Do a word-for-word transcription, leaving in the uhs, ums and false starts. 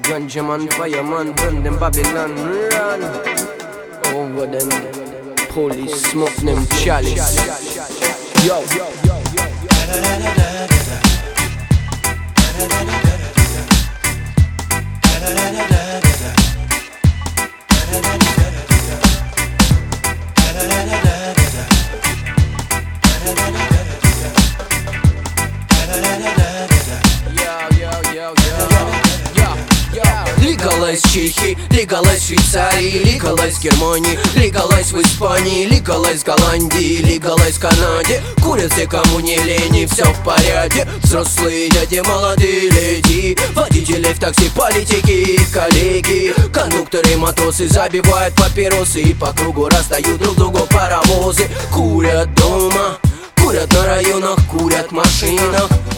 Ganja man, fireman, burn them Babylon, run over them. Police smoke them chalice. Yo. Legalize в Чехии, legalize в Швейцарии, legalize в Германии, legalize в Испании, legalize в Голландии, legalize в Канаде. Курят все, кому не лени, все в порядке. Взрослые дяди, молодые леди, водители в такси, политики, коллеги, кондукторы, матросы забивают папиросы и по кругу раздают друг другу паровозы. Курят дома, курят на районах, курят в машинах.